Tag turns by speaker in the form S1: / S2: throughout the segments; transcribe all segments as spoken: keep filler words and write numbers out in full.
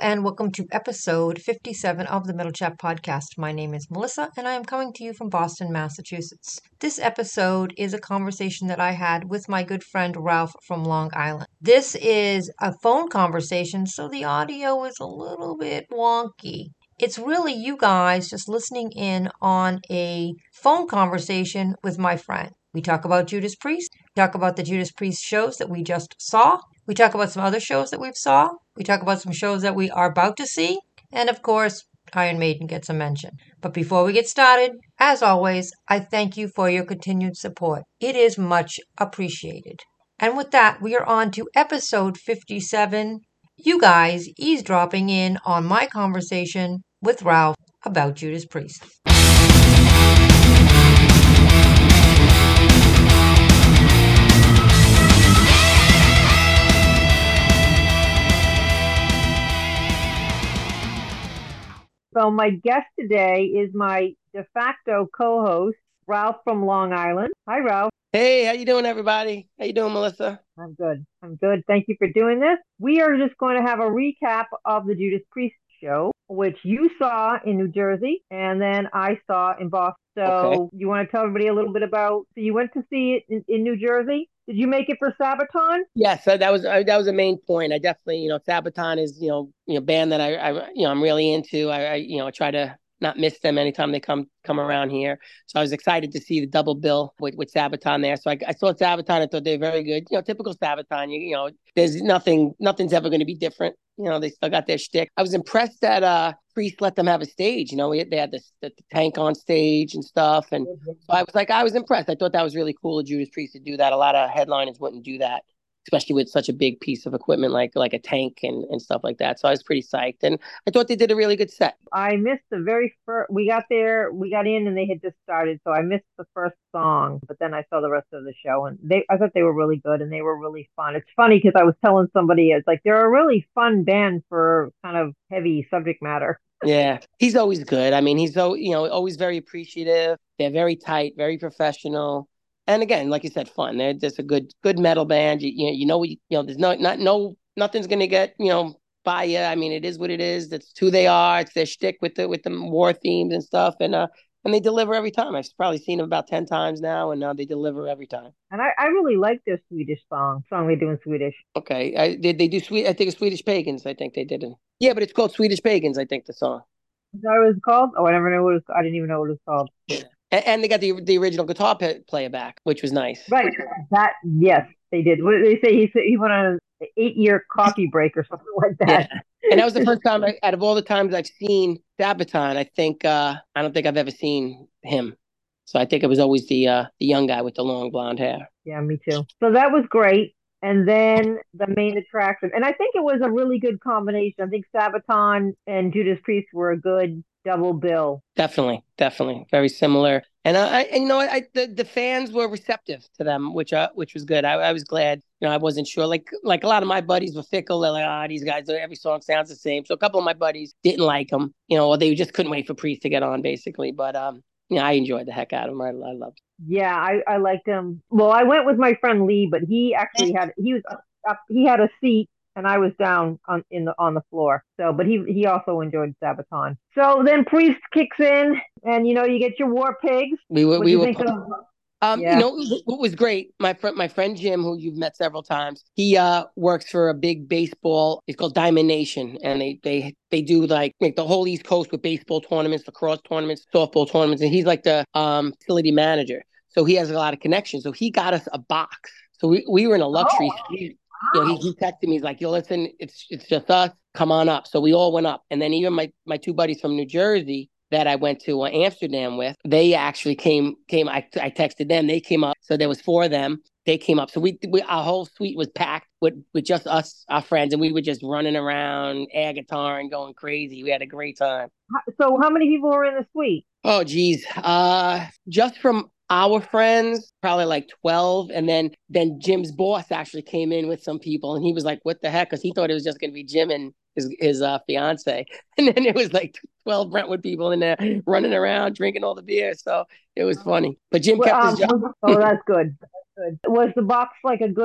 S1: and welcome to episode fifty-seven of the Metal Chat Podcast. My name is Melissa, and I am coming to you from Boston, Massachusetts. This episode is a conversation that I had with my good friend Ralph from Long Island. This is a phone conversation, so the audio is a little bit wonky. It's really you guys just listening in on a phone conversation with my friend. We talk about Judas Priest. We talk about the Judas Priest shows that we just saw. We talk about some other shows that we've saw. We talk about some shows that we are about to see. And of course, Iron Maiden gets a mention. But before we get started, as always, I thank you for your continued support. It is much appreciated. And with that, we are on to episode fifty-seven. You guys eavesdropping in on my conversation with Ralph about Judas Priest.
S2: So my guest today is my de facto co-host, Ralph from Long Island. Hi, Ralph.
S3: Hey, how you doing, everybody? How you doing, Melissa?
S2: I'm good. I'm good. Thank you for doing this. We are just going to have a recap of the Judas Priest show, which you saw in New Jersey, and then I saw in Boston. So
S3: Okay.
S2: You want to tell everybody a little bit about, so you went to see it in, in New Jersey? Did you make it for Sabaton?
S3: Yes, so that was uh, that was a main point. I definitely, you know, Sabaton is, you know, you know, band that I, I you know, I'm really into. I, I, you know, I try to not miss them anytime they come come around here. So I was excited to see the double bill with, with Sabaton there. So I, I saw Sabaton. I thought they were very good. You know, typical Sabaton. You, you know, there's nothing, nothing's ever going to be different. You know, they still got their shtick. I was impressed that uh, Priest let them have a stage. You know, we, they had this, the, the tank on stage and stuff. And so I was like, I was impressed. I thought that was really cool of Judas Priest to do that. A lot of headliners wouldn't do that, especially with such a big piece of equipment like like a tank and, and stuff like that. So I was pretty psyched. And I thought they did a really good set.
S2: I missed the very first, we got there, we got in and they had just started. So I missed the first song, but then I saw the rest of the show and they, I thought they were really good and they were really fun. It's funny because I was telling somebody, it's like, they're a really fun band for kind of heavy subject matter.
S3: Yeah, he's always good. I mean, he's so, you know, always very appreciative. They're very tight, very professional. And again, like you said, fun. They're just a good, good metal band. You, you know, you know, you know, there's no, not, no, nothing's gonna get, you know, by you. I mean, it is what it is. That's who they are. It's their shtick with the with the war themes and stuff. And uh, and they deliver every time. I've probably seen them about ten times now, and now they deliver every time.
S2: And I, I really like their Swedish song, song they do in Swedish.
S3: Okay, I did they do sweet? I think it's Swedish Pagans. I think they did it. Yeah, but it's called Swedish Pagans. I think the song.
S2: Is that what it was called? Oh, I never know what it was. I didn't even know what it was called.
S3: Yeah. And, and they got the the original guitar play, player back, which was nice.
S2: Right. That, yes, they did. What did they say? He said he went on an eight year coffee break or something like that.
S3: Yeah. And that was the first time, I, out of all the times I've seen Sabaton, I think, uh, I don't think I've ever seen him. So I think it was always the uh, the young guy with the long blonde hair.
S2: Yeah, me too. So that was great. And then the main attraction. And I think it was a really good combination. I think Sabaton and Judas Priest were a good double bill.
S3: Definitely, definitely. Very similar. And, uh, I, and you know, I, the, the fans were receptive to them, which uh, which was good. I, I was glad. You know, I wasn't sure. Like like a lot of my buddies were fickle. They're like, ah, oh, these guys, every song sounds the same. So a couple of my buddies didn't like them, you know, or they just couldn't wait for Priest to get on, basically. But, um, you know, I enjoyed the heck out of them. I, I loved it.
S2: Yeah, I, I liked him. Well, I went with my friend Lee, but he actually had, he was up, up he had a seat and I was down on in the on the floor. So, but he he also enjoyed Sabaton. So then Priest kicks in, and you know you get your War Pigs.
S3: We were
S2: What
S3: we
S2: do you
S3: were.
S2: think of?
S3: Um,
S2: Yeah.
S3: you know what was great? My friend, my friend Jim, who you've met several times, he uh works for a big baseball. It's called Diamond Nation, and they they they do like like the whole East Coast with baseball tournaments, lacrosse tournaments, softball tournaments, and he's like the um facility manager. So he has a lot of connections. So he got us a box. So we, we were in a luxury
S2: Oh,
S3: suite. You know, he, he texted me. He's like, "Yo, listen, it's it's just us. Come on up." So we all went up, and then even my my two buddies from New Jersey that I went to uh, Amsterdam with, they actually came came. I I texted them. They came up. So there was four of them. They came up. So we, we our whole suite was packed with with just us, our friends, and we were just running around, air guitar and going crazy. We had a great time.
S2: so how many people were in the suite?
S3: Oh, geez. Uh, just from our friends, probably like twelve. And then then Jim's boss actually came in with some people, and he was like, what the heck? Because he thought it was just going to be Jim and his, his uh, fiance. And then it was like twelve Brentwood people in there running around, drinking all the beer. So it was funny. But Jim
S2: Well,
S3: kept
S2: um,
S3: his job.
S2: oh, that's good. That's good. Was the box like a good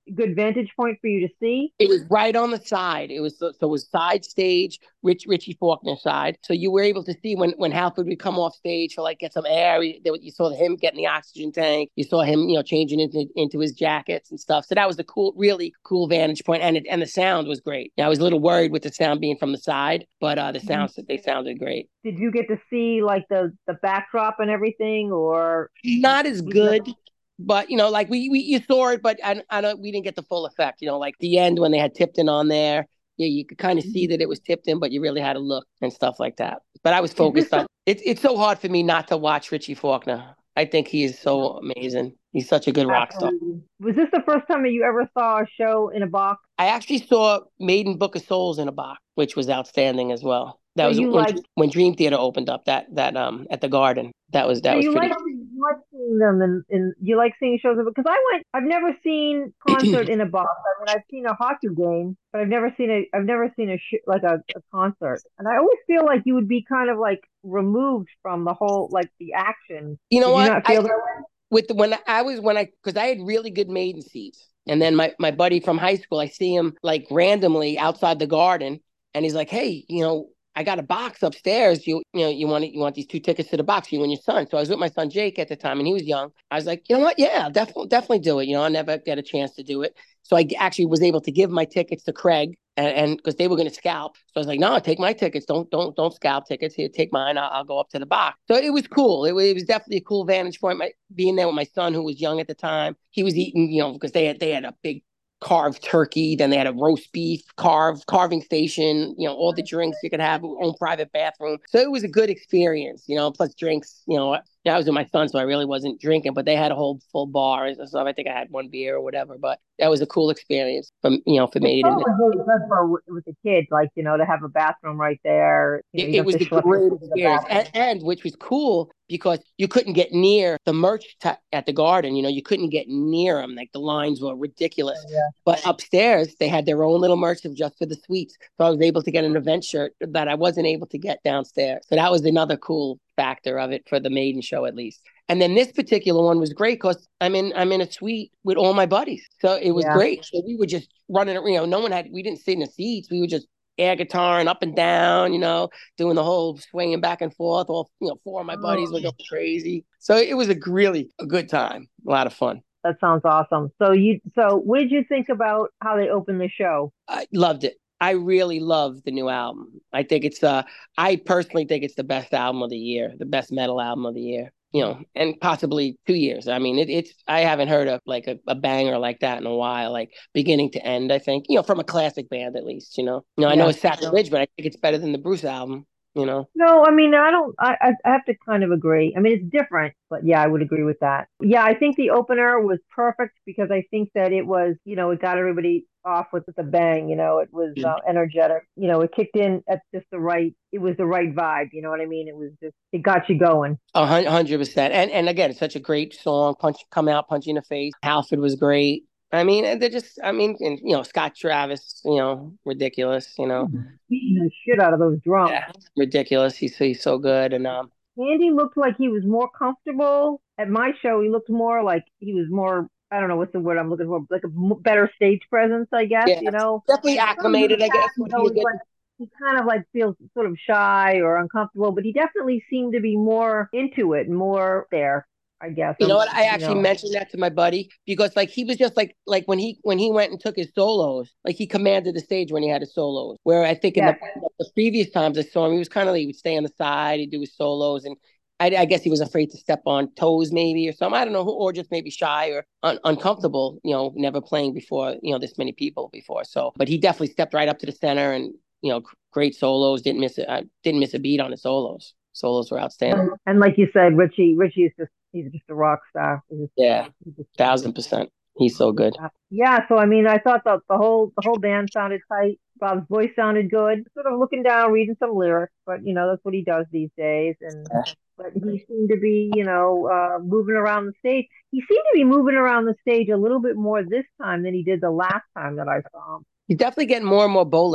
S2: good vantage point for you to see?
S3: It was right on the side. It was so, so it was side stage, Rich Richie Faulkner side. So you were able to see when when Halford would come off stage to like get some air. You, you saw him getting the oxygen tank. You saw him, you know, changing into into his jackets and stuff. So that was the cool, really cool vantage point, and it, and the sound was great. Now, I was a little worried with the sound being from the side, but uh, the sounds they sounded great.
S2: Did you get to see like the the backdrop and everything, or
S3: not as good? But, you know, like we, we you saw it, but I, I don't, we didn't get the full effect. You know, like the end when they had Tipton on there, yeah, you could kind of see that it was Tipton, but you really had to look and stuff like that. But I was focused on it. It's so hard for me not to watch Richie Faulkner. I think he is so amazing. He's such a good rock star.
S2: Was this the first time that you ever saw a show in a box?
S3: I actually saw Maiden Book of Souls in a box, which was outstanding as well. That
S2: So
S3: was
S2: you
S3: when,
S2: like-
S3: when Dream Theater opened up. That that um at the Garden. That was that
S2: So
S3: was
S2: you
S3: pretty.
S2: like, you like seeing them, and, and you like seeing shows because I went. I've never seen concert in a box. I mean, I've seen a hockey game, but I've never seen a. I've never seen a sh- like a, a concert. And I always feel like you would be kind of like removed from the whole like the action.
S3: You know
S2: Did
S3: what?
S2: You not feel
S3: I,
S2: that way?
S3: With the, when I was when I because I had really good Maiden seats, and then my my buddy from high school, I see him like randomly outside the Garden, and he's like, "Hey, you know, I got a box upstairs. You you know, you want you want these two tickets to the box, you and your son." So I was with my son Jake at the time, and he was young. I was like, "You know what? Yeah, definitely definitely do it. You know, I never get a chance to do it." So I actually was able to give my tickets to Craig, and because they were going to scalp. So I was like, "No, take my tickets. Don't don't don't scalp tickets. Here, take mine. I'll, I'll go up to the box." So it was cool. It was, it was definitely a cool vantage point. My, being there with my son, who was young at the time, he was eating, you know, because they had they had a big carved turkey. Then they had a roast beef carved carving station. You know, all the drinks you could have, own private bathroom. So it was a good experience. You know, plus drinks. You know, I was with my son, so I really wasn't drinking, but they had a whole full bar and stuff. I think I had one beer or whatever, but that was a cool experience from you know for me.
S2: It was really good for with a kid, like you know, to have a bathroom right there. You know,
S3: It,
S2: you
S3: it was a great experience, and, and which was cool because you couldn't get near the merch t- at the Garden. You know, you couldn't get near them; like the lines were ridiculous.
S2: Oh, yeah.
S3: But upstairs, they had their own little merch just for the suites, so I was able to get an event shirt that I wasn't able to get downstairs. So that was another cool factor of it for the Maiden show, at least. And then this particular one was great because I'm in I'm in a suite with all my buddies, so it was
S2: Yeah.
S3: great. So we were just running, you know, no one had we didn't sit in the seats. We were just air guitar and up and down, you know, doing the whole swinging back and forth. All, you know, four of my buddies were going crazy. So it was a really a good time, a lot of fun.
S2: That sounds awesome. So you, so what did you think about how they opened the show?
S3: I loved it. I really love the new album. I think it's uh I personally think it's the best album of the year, the best metal album of the year. You know, and possibly two years. I mean, it, it's I haven't heard of like a, a banger like that in a while, like beginning to end. I think you know from a classic band at least. You know, you know I know
S2: Yeah.
S3: it's sacrilege, but I think it's better than the Bruce album. You know,
S2: No, I mean, I don't, I, I I have to kind of agree. I mean, it's different, but yeah, I would agree with that. Yeah, I think the opener was perfect because I think that it was, you know, it got everybody off with a bang, you know, it was uh, energetic, you know, it kicked in at just the right, it was the right vibe, you know what I mean? It was just, it got you going.
S3: a hun- hundred percent. And and again, it's such a great song. Punch, come out, punch you in the face. Halford was great. I mean, and they're just, I mean, and, you know, Scott Travis, you know, ridiculous, you know.
S2: Beating the shit out of those drums.
S3: Yeah, ridiculous. He's he's so good, and um,
S2: Andy looked like he was more comfortable at my show. He looked more like he was more, I don't know what's the word I'm looking for, like a m- better stage presence, I guess,
S3: yeah,
S2: you know.
S3: definitely acclimated. I guess would
S2: You
S3: be
S2: know,
S3: a good.
S2: like, he kind of like feels sort of shy or uncomfortable, but he definitely seemed to be more into it, more there, I guess.
S3: You know
S2: Um,
S3: what? I
S2: you
S3: actually
S2: know.
S3: mentioned that to my buddy because, like, he was just like, like when he when he went and took his solos, like he commanded the stage when he had his solos. Where I think in
S2: Yeah.
S3: the, the previous times I saw him, he was kind of like he would stay on the side, he'd do his solos, and I, I guess he was afraid to step on toes, maybe or something. I don't know, or just maybe shy or un- uncomfortable. You know, never playing before, you know, this many people before. So, but he definitely stepped right up to the center, and you know, great solos. Didn't miss it. I didn't miss a beat on the solos. Solos were outstanding.
S2: And like you said, Richie, Richie is just, he's just a rock star. He's just,
S3: Yeah,
S2: he's just,
S3: thousand percent. He's so good.
S2: yeah. So, I mean, I thought the, the whole, the whole band sounded tight. Bob's voice sounded good. Sort of looking down, reading some lyrics, but you know, that's what he does these days. And, but he seemed to be, you know, uh, moving around the stage. He seemed to be moving around the stage a little bit more this time than he did the last time that I saw him.
S3: He's definitely getting more and more bow-legged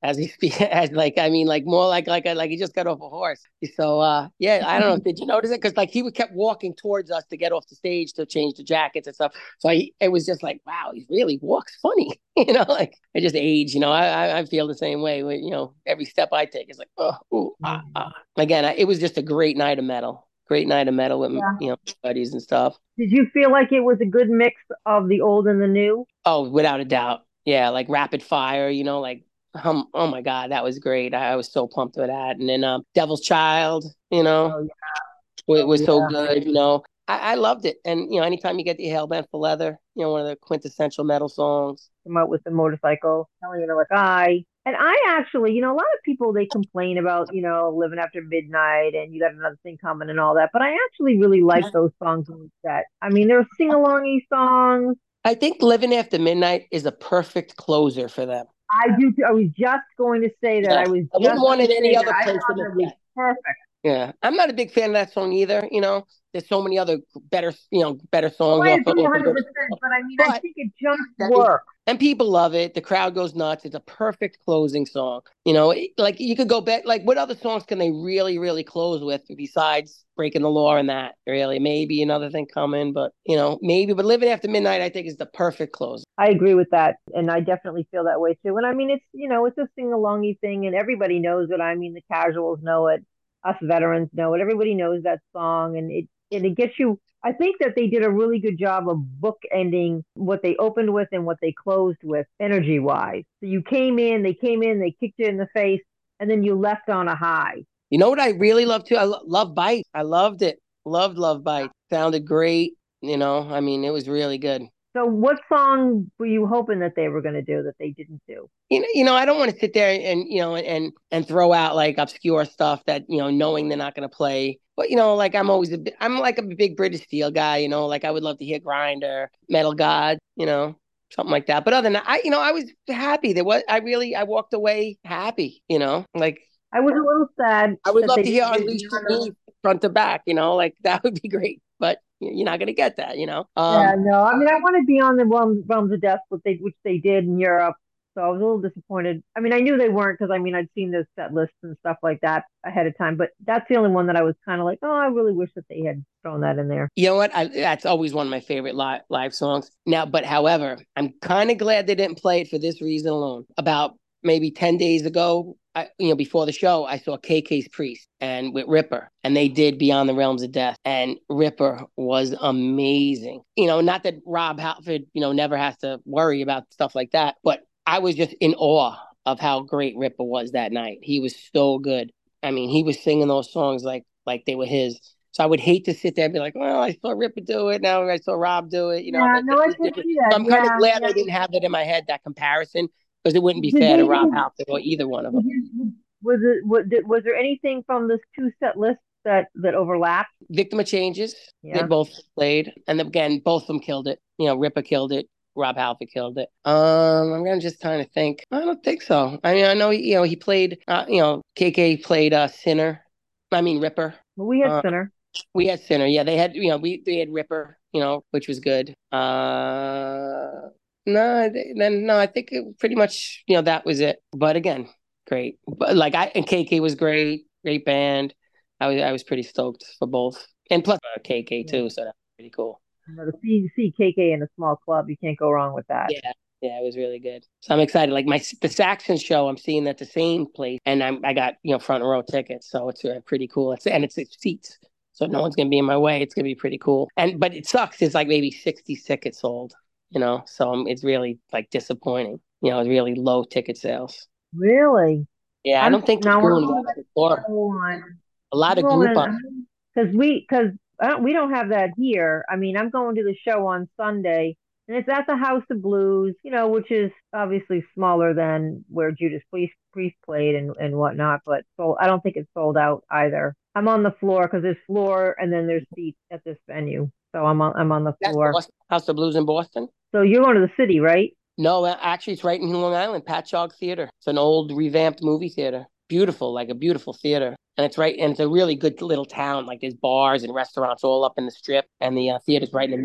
S3: as he speak, as like I mean, like more like like like he just got off a horse. So uh, yeah, I don't know. Did you notice it? Because like he would kept walking towards us to get off the stage to change the jackets and stuff. So I, it was just like, wow, he really walks funny. You know, like I just age. You know, I I feel the same way. You know, every step I take is like, oh, ooh, ah, ah. Again, I, it was just a great night of metal. Great night of metal with yeah. you know buddies and stuff.
S2: Did you feel like it was a good mix of the old and the new?
S3: Oh, without a doubt. Yeah, like rapid fire, you know, like um, oh my God, that was great. I, I was so pumped with that. And then um Devil's Child, you know, oh, yeah. it was oh, so yeah. good, you know. I, I loved it. And you know, anytime you get the Hellbent for Leather, you know, one of the quintessential metal songs.
S2: Come out with the motorcycle, telling you know, like I and I actually, you know, a lot of people they complain about, you know, living after midnight and you got another thing coming and all that. But I actually really like those songs that I mean, they're sing-alongy songs.
S3: I think Living After Midnight is a perfect closer for them.
S2: I do. I was just going to say that. Yeah. I was.
S3: I wouldn't want it any other place
S2: to be perfect.
S3: Yeah, I'm not a big fan of that song either. You know, there's so many other better, you know, better songs.
S2: Oh, I agree one hundred percent, but I mean, but I think it just works.
S3: And people love it. The crowd goes nuts. It's a perfect closing song. You know, like you could go back. Like, what other songs can they really, really close with besides Breaking the Law and that? Really, maybe another thing coming, but you know, maybe. But Living After Midnight, I think, is the perfect close.
S2: I agree with that, and I definitely feel that way too. And I mean, it's you know, it's a sing-alongy thing, and everybody knows it. I mean, the casuals know it. Us veterans know it. Everybody knows that song, and it and it gets you. I think that they did a really good job of bookending what they opened with and what they closed with, energy wise. So you came in, they came in, they kicked you in the face, and then you left on a high.
S3: You know what I really love too? I lo- love Bite. I loved it. Loved Love Bite. Sounded great. You know, I mean, it was really good.
S2: So what song were you hoping that they were going to do that they didn't do?
S3: You know, you know, I don't want to sit there and, you know, and and throw out like obscure stuff that, you know, knowing they're not going to play. But, you know, like I'm always a bit, I'm like a big British Steel guy, you know, like I would love to hear Grinder, Metal God, you know, something like that. But other than that, I, you know, I was happy. There was, I really, I walked away happy, you know, like.
S2: I was a little sad.
S3: I would love to hear Unleashed to Me front to back, you know, like that would be great. But you're not going to get that, you know?
S2: Um, yeah, no. I mean, I want to be on the Realms, Realms of Death, which they, which they did in Europe. So I was a little disappointed. I mean, I knew they weren't because, I mean, I'd seen those set lists and stuff like that ahead of time. But that's the only one that I was kind of like, oh, I really wish that they had thrown that in there.
S3: You know what? I, that's always one of my favorite live, live songs. Now, but however, I'm kind of glad they didn't play it for this reason alone. About maybe ten days ago, I, you know, before the show, I saw K K's Priest and with Ripper, and they did Beyond the Realms of Death, and Ripper was amazing. You know, not that Rob Halford, you know, never has to worry about stuff like that, but I was just in awe of how great Ripper was that night. He was so good. I mean, he was singing those songs like like they were his. So I would hate to sit there and be like, well, I saw Ripper do it. Now I saw Rob do it. You know,
S2: yeah, no, I can see that.
S3: I'm
S2: yeah,
S3: kind of glad
S2: yeah.
S3: I didn't have that in my head, that comparison. Because it wouldn't be fair to Rob Halford or either one of them.
S2: Was it was, was there anything from this two set list that that overlapped?
S3: Victim of Changes.
S2: Yeah.
S3: They both played, and again, both of them killed it. You know, Ripper killed it. Rob Halford killed it. Um, I'm gonna just trying to think. I don't think so. I mean, I know you know he played. Uh, you know, K K played uh, Sinner. I mean Ripper.
S2: Well, we had
S3: uh,
S2: Sinner.
S3: We had Sinner. Yeah, they had. You know, we they had Ripper. You know, which was good. Uh. No, then no, I think it pretty much, you know, that was it. But again, great. But like I and K K was great, great band. I was I was pretty stoked for both, and plus uh, K K too, yeah. So that's pretty cool.
S2: You know, to see see K K in a small club, you can't go wrong with that.
S3: Yeah, yeah, it was really good. So I'm excited. Like my the Saxon show, I'm seeing at the same place, and I'm I got you know front row tickets, so it's uh, pretty cool. It's and it's, it's seats, so no one's gonna be in my way. It's gonna be pretty cool. And but it sucks. It's like maybe sixty tickets sold. You know, so um, it's really like disappointing. You know, it's really low ticket sales.
S2: Really?
S3: Yeah, I'm, I don't think
S2: now
S3: we're doing well. A lot of group on
S2: because we because we don't have that here. I mean, I'm going to the show on Sunday, and it's at the House of Blues. You know, which is obviously smaller than where Judas Priest, Priest played and and whatnot. But so I don't think it's sold out either. I'm on the floor because there's floor and then there's seats at this venue. So I'm on I'm on the floor.
S3: That's House of Blues in Boston.
S2: So you're going to the city, right?
S3: No, actually, it's right in Long Island, Patchogue Theater. It's an old revamped movie theater. Beautiful, like a beautiful theater. And it's right, and it's a really good little town. Like there's bars and restaurants all up in the strip, and the uh, theater's right in the middle.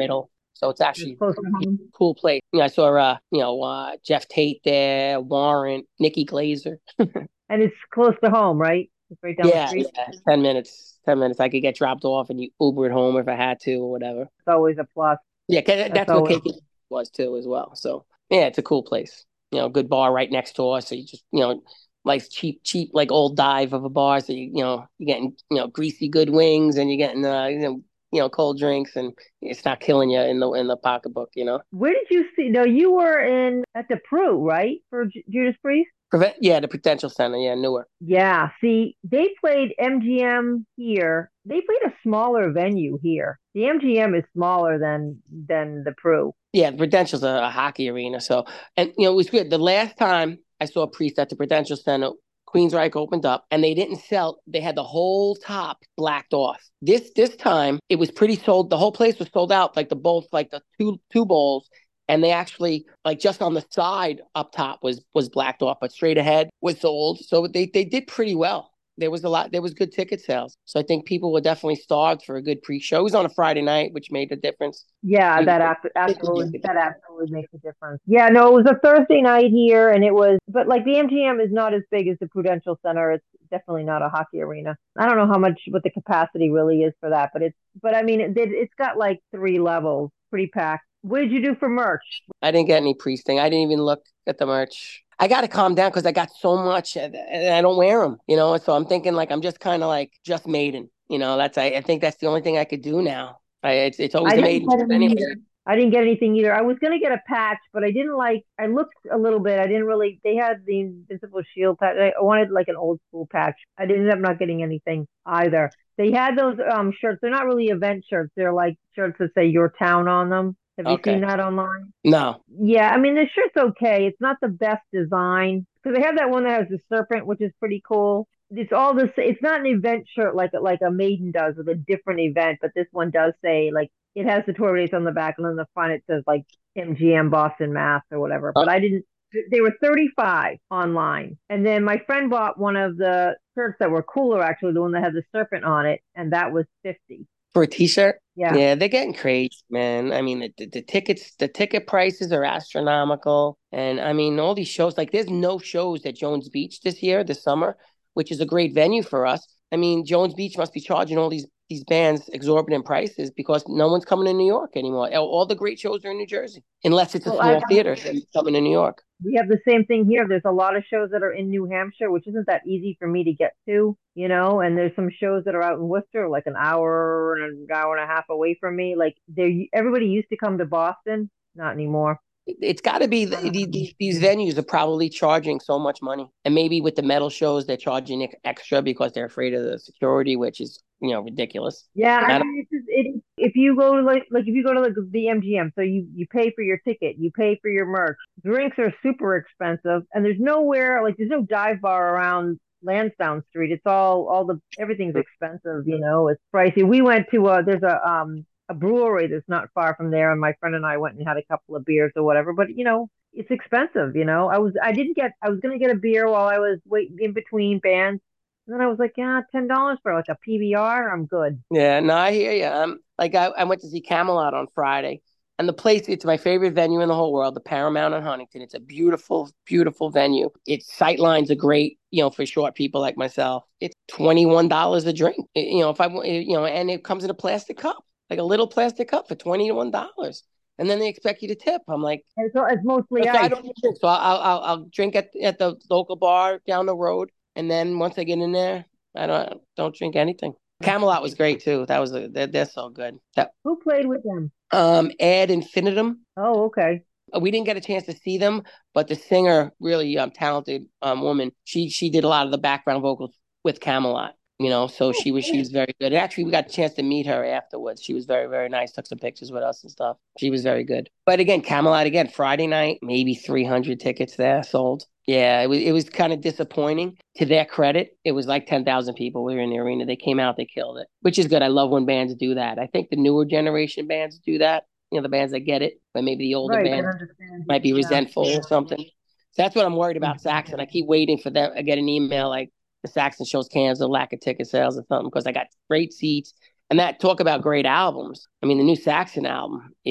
S3: So it's
S2: It's
S3: actually
S2: close to
S3: a
S2: home.
S3: cool place. You know, I saw uh, you know, uh, Jeff Tate there, Warren, Nikki Glazer.
S2: And it's close to home, right? It's right down the
S3: Yeah,
S2: street.
S3: yeah. Ten minutes. Ten minutes. I could get dropped off and you Uber it home if I had to or whatever.
S2: It's always a plus.
S3: Yeah, 'cause
S2: That's
S3: that's what
S2: always
S3: K K was too as well. So yeah, it's a cool place. You know, good bar right next door. So you just you know, like cheap, cheap, like old dive of a bar. So you you know, you're getting you know greasy good wings and you're getting uh you know you know cold drinks and it's not killing you in the in the pocketbook. You know.
S2: Where did you see? No, you were in at the Pru, right? For J- Judas Priest?
S3: Prevent. Yeah, the Prudential Center. Yeah, Newark.
S2: Yeah. See, they played M G M here. They played a smaller venue here. The M G M is smaller than than the Pru.
S3: Yeah, the Prudential's a, a hockey arena. So, and you know, it was good. The last time I saw Priest at the Prudential Center, Queensryche opened up, and they didn't sell. They had the whole top blacked off. This this time, it was pretty sold. The whole place was sold out. Like the both, like the two two bowls, and they actually like just on the side up top was was blacked off, but straight ahead was sold. So they they did pretty well. There was a lot. There was good ticket sales. So I think people were definitely starved for a good pre-show. It was on a Friday night, which made a difference.
S2: Yeah,
S3: You
S2: that
S3: know,
S2: ab- absolutely that absolutely makes a difference. Yeah, no, it was a Thursday night here, and it was, but like the M G M is not as big as the Prudential Center. It's definitely not a hockey arena. I don't know how much what the capacity really is for that, but it's, but I mean, it, it's got like three levels, pretty packed. What did you do for merch?
S3: I didn't get any priest thing. I didn't even look at the merch. I got to calm down because I got so much and, and I don't wear them, you know. So I'm thinking like I'm just kind of like just maiden, you know. That's I, I think that's the only thing I could do now. I, it's it's always
S2: I
S3: the
S2: didn't
S3: maiden
S2: get
S3: shirt
S2: any
S3: anyway.
S2: either. I didn't get anything either. I was gonna get a patch, but I didn't like. I looked a little bit. I didn't really. They had the Invincible Shield patch. I wanted like an old school patch. I didn't end up not getting anything either. They had those um shirts. They're not really event shirts. They're like shirts that say your town on them. Have you
S3: Okay.
S2: seen that online?
S3: No.
S2: Yeah, I mean the shirt's okay. It's not the best design because they have that one that has the serpent, which is pretty cool. It's all this. It's not an event shirt like like a Maiden does with a different event, but this one does say like it has the tour race on the back, and on the front it says like M G M Boston, Mass, or whatever. But I didn't. They were thirty-five online, and then my friend bought one of the shirts that were cooler, actually, the one that had the serpent on it, and that was fifty.
S3: For a t-shirt?
S2: Yeah.
S3: Yeah, they're getting crazy, man. I mean, the, the, the tickets, the ticket prices are astronomical. And I mean, all these shows, like there's no shows at Jones Beach this year, this summer, which is a great venue for us. I mean, Jones Beach must be charging all these these bands exorbitant prices because no one's coming to New York anymore. All, all the great shows are in New Jersey, unless it's a
S2: Well,
S3: small
S2: I,
S3: theater that's coming to New York.
S2: we have the same thing here. There's a lot of shows that are in New Hampshire, which isn't that easy for me to get to, you know, and there's some shows that are out in Worcester, like an hour and an hour and a half away from me. Like they everybody used to come to Boston, not anymore.
S3: It's got to be the, the, these venues are probably charging so much money, and maybe with the metal shows they're charging extra because they're afraid of the security, which is you know ridiculous.
S2: Yeah, I
S3: I
S2: mean, it's just, it, if you go to like like if you go to like the M G M, so you you pay for your ticket, you pay for your merch. Drinks are super expensive, and there's nowhere like there's no dive bar around Lansdowne Street. It's all all the everything's expensive, you know. It's pricey. We went to uh there's a um a brewery that's not far from there, and my friend and I went and had a couple of beers or whatever. But you know, it's expensive. You know, I was I didn't get I was gonna get a beer while I was waiting in between bands, and then I was like, yeah, ten dollars for like a P B R, I'm good.
S3: Yeah, no, I hear you. Um, like I, I went to see Camelot on Friday, and the place it's my favorite venue in the whole world, the Paramount in Huntington. It's a beautiful, beautiful venue. Its sight lines are great, you know, for short people like myself. It's twenty one dollars a drink, you know, if I you know, and it comes in a plastic cup. Like a little plastic cup for twenty-one dollars. And then they expect you to tip. I'm like,
S2: And so it's mostly
S3: so
S2: ice.
S3: I don't drink. So I'll, I'll, I'll drink at, at the local bar down the road. And then once I get in there, I don't, don't drink anything. Camelot was great too. That was, a, they're, they're so good. That,
S2: Who played with them?
S3: um, Ad Infinitum.
S2: Oh, okay.
S3: We didn't get a chance to see them, but the singer, really um, talented um, woman, she, she did a lot of the background vocals with Camelot. You know, so she was she was very good. And actually, we got a chance to meet her afterwards. She was very, very nice. Took some pictures with us and stuff. She was very good. But again, Camelot again, Friday night, maybe three hundred tickets there sold. Yeah, it was it was kind of disappointing. To their credit, it was like ten thousand people. We were in the arena. They came out, they killed it, which is good. I love when bands do that. I think the newer generation bands do that. You know, the bands that get it, but maybe the older
S2: Right,
S3: bands might be resentful yeah. or something. So that's what I'm worried about Saxon. I keep waiting for them. I get an email like, the Saxon shows cancel, lack of ticket sales or something because I got great seats. And that talk about great albums. I mean, the new Saxon album is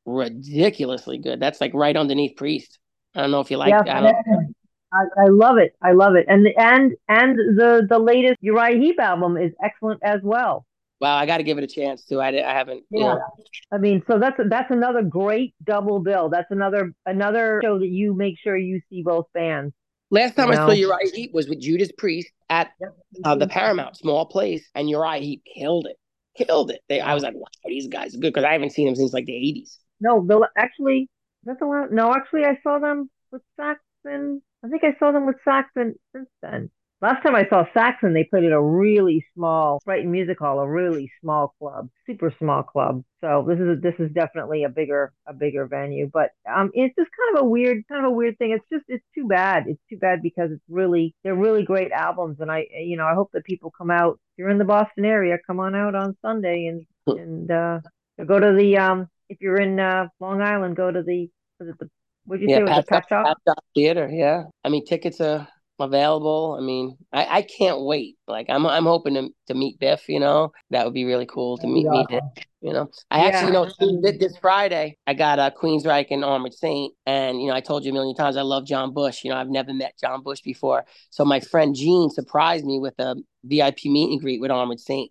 S3: ridiculously good. That's like right underneath Priest. I don't know if you like.
S2: Yeah,
S3: I don't.
S2: I, I love it. I love it. And the and and the the latest Uriah Heep album is excellent as well.
S3: Wow, I got to give it a chance too. I, I haven't. You
S2: Yeah.
S3: know.
S2: I mean, so that's that's another great double bill. That's another another show that you make sure you see both bands.
S3: Last time
S2: You
S3: I saw
S2: know?
S3: Uriah Heep was with Judas Priest at
S2: Yep.
S3: uh, the Paramount, small place, and Uriah Heep killed it. Killed it. They, I was like, wow, these guys are good because I haven't seen them since like the eighties.
S2: No, the actually that's a lot. No, actually, I saw them with Saxon. I think I saw them with Saxon since then. Last time I saw Saxon, they played at a really small Brighton Music Hall, a really small club, super small club. So this is a, this is definitely a bigger a bigger venue, but um, it's just kind of a weird kind of a weird thing. It's just it's too bad. It's too bad because it's really they're really great albums, and I you know I hope that people come out. If you're in the Boston area, come on out on Sunday and and uh, go to the um if you're in uh, Long Island, go to the was it the what'd you
S3: Yeah,
S2: say was it
S3: Pat,
S2: Pet Shop?
S3: Pat Shop Theater. Yeah, I mean tickets are available. I mean, I, I can't wait. Like I'm I'm hoping to to meet Biff. You know, that would be really cool to
S2: That'd be
S3: meet meet him.
S2: awesome.
S3: You know, I
S2: Yeah.
S3: actually know this Friday I got uh, Queensryche and Armored Saint, and you know I told you a million times I love John Bush. You know, I've never met John Bush before, so my friend Gene surprised me with a V I P meet and greet with Armored Saint.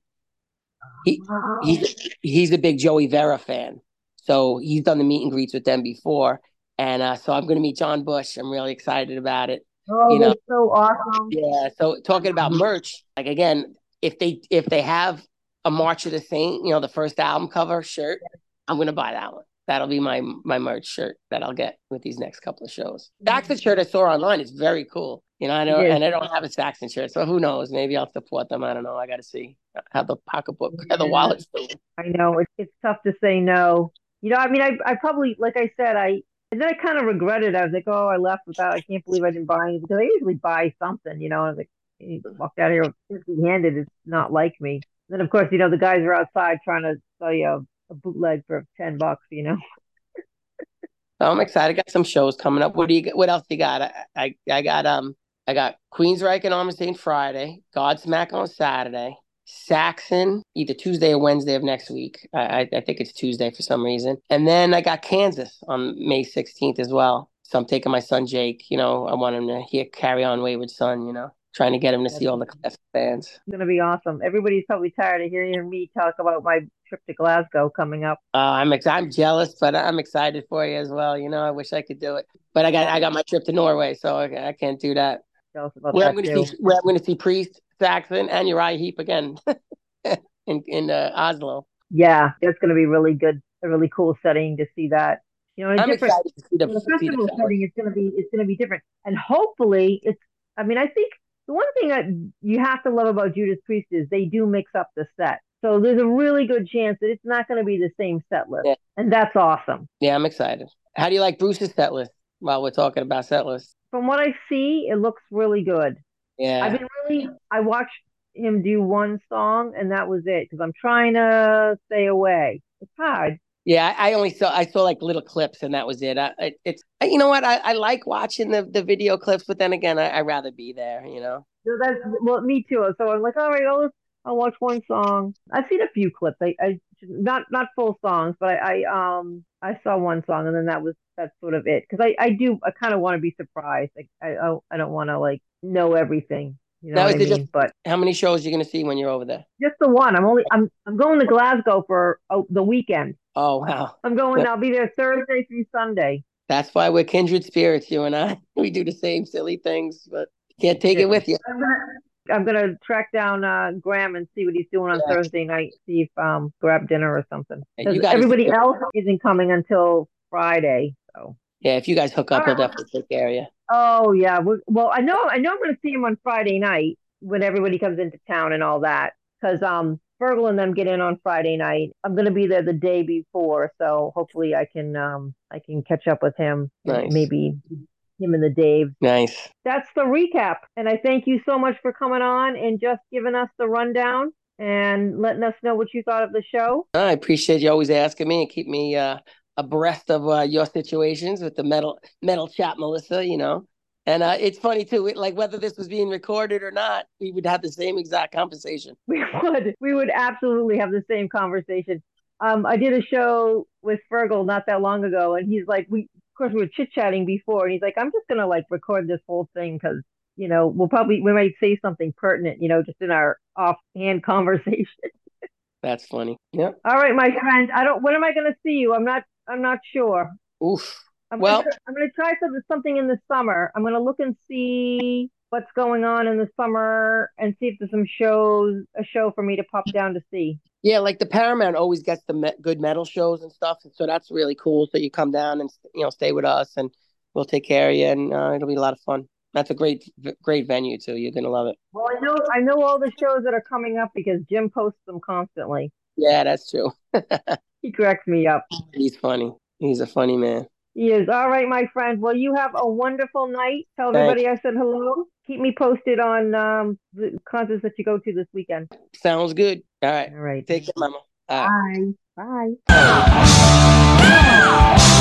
S3: He
S2: Wow.
S3: he's he's a big Joey Vera fan, so he's done the meet and greets with them before, and uh, so I'm going to meet John Bush. I'm really excited about it.
S2: Oh,
S3: You know,
S2: that's so awesome.
S3: yeah. So talking about merch, like again, if they if they have a March of the Saint, you know, the first album cover shirt, I'm going to buy that one. That'll be my my merch shirt that I'll get with these next couple of shows. Saxon shirt I saw online is very cool. You know, I know, and I don't have a Saxon shirt, so who knows? Maybe I'll support them. I don't know. I got to see how the pocketbook, how the wallet's doing.
S2: I know it's it's tough to say no. You know, I mean, I I probably like I said, I and then I kind of regretted. I was like, oh, I left without. I can't believe I didn't buy anything because I usually buy something. You know, I was like, you walked out here empty-handed. It's not like me. Then of course, you know, the guys are outside trying to sell you a, a bootleg for ten bucks. You know.
S3: So I'm excited. I got some shows coming up. What do you? What else you got? I I, I got um. I got Queensryche and Armored Saint Friday, Godsmack on Saturday, Saxon either Tuesday or Wednesday of next week. I, I think it's Tuesday for some reason. And then I got Kansas on May sixteenth as well. So I'm taking my son Jake. You know, I want him to hear Carry On Wayward Son, you know, trying to get him to see all the classic bands.
S2: It's going to be awesome. Everybody's probably tired of hearing me talk about my trip to Glasgow coming up.
S3: Uh, I'm ex- I'm jealous, but I'm excited for you as well. You know, I wish I could do it. But I got I got my trip to Norway, so I, I can't do that.
S2: About
S3: where
S2: that
S3: I'm going
S2: too.
S3: to see where I'm going to see Priest, Saxon, and Uriah Heep again in in uh, Oslo.
S2: Yeah, it's going to be really good, a really cool setting to see that. You know, in a
S3: I'm
S2: different
S3: excited to see the,
S2: in a
S3: see
S2: festival
S3: the
S2: setting. It's going to be it's going to be different, and hopefully, it's. I mean, I think the one thing that you have to love about Judas Priest is they do mix up the set. So there's a really good chance that it's not going to be the same set list,
S3: yeah.
S2: and that's awesome.
S3: Yeah, I'm excited. How do you like Bruce's set list? While we're talking about set lists.
S2: From what I see, it looks really good.
S3: Yeah.
S2: I've been really, I watched him do one song and that was it because I'm trying to stay away. It's hard.
S3: Yeah, I only saw, I saw like little clips and that was it. I, it it's, you know what? I, I like watching the, the video clips, but then again, I, I'd rather be there, you know?
S2: So that's, well, me too. So I'm like, all right, I'll, I'll watch one song. I've seen a few clips. I, I not, not full songs, but I, I, um, I saw one song and then that was, that's sort of it. Cause I, I do, I kind of want to be surprised. Like, I, I, I don't want to like know everything. You know
S3: now,
S2: what I mean?
S3: Just,
S2: but
S3: how many shows are you going to see when you're over there?
S2: Just the one. I'm only, I'm, I'm going to Glasgow for oh, the weekend.
S3: Oh, wow.
S2: I'm going, I'll be there Thursday through Sunday.
S3: That's why we're kindred spirits, you and I. We do the same silly things, but can't take it with you.
S2: I'm gonna, I'm gonna track down uh, Graham and see what he's doing on yeah. Thursday night. See if um grab dinner or something. Because everybody else isn't coming until Friday. So
S3: yeah, if you guys hook up, he'll definitely take care of you.
S2: Oh yeah, We're, well I know I know I'm gonna see him on Friday night when everybody comes into town and all that. Because um Fergal and them get in on Friday night. I'm gonna be there the day before, so hopefully I can um I can catch up with him.
S3: Nice.
S2: Maybe him and the Dave.
S3: Nice.
S2: That's the recap. And I thank you so much for coming on and just giving us the rundown and letting us know what you thought of the show.
S3: I appreciate you always asking me and keep me uh, abreast of uh, your situations with the metal metal chat, Melissa, you know. And uh, it's funny, too, it, like whether this was being recorded or not, we would have the same exact conversation.
S2: We would. We would absolutely have the same conversation. Um, I did a show with Fergal not that long ago, and he's like, we, of course, we were chit chatting before, and he's like, I'm just gonna like record this whole thing because, you know, we'll probably we might say something pertinent, you know, just in our offhand conversation.
S3: That's funny. Yep.
S2: All right, my friend. I don't. When am I gonna see you? I'm not. I'm not sure.
S3: Oof.
S2: I'm
S3: Well,
S2: gonna, I'm gonna try some, something in the summer. I'm gonna look and see what's going on in the summer and see if there's some shows, a show for me to pop down to see.
S3: yeah, like the Paramount always gets the me- good metal shows and stuff, and so that's really cool. So you come down and you know stay with us, and we'll take care of you, and uh, it'll be a lot of fun. That's a great, great venue too. You're gonna love it.
S2: Well, I know I know all the shows that are coming up because Jim posts them constantly.
S3: Yeah, that's true.
S2: He cracks me up.
S3: He's funny. He's a funny man.
S2: He is. All right, my friend. Well, you have a wonderful night. Tell
S3: Thanks.
S2: everybody I said hello. Keep me posted on um, the concerts that you go to this weekend.
S3: Sounds good. All right.
S2: All right.
S3: Take care, Mama. All right.
S2: Bye. Bye.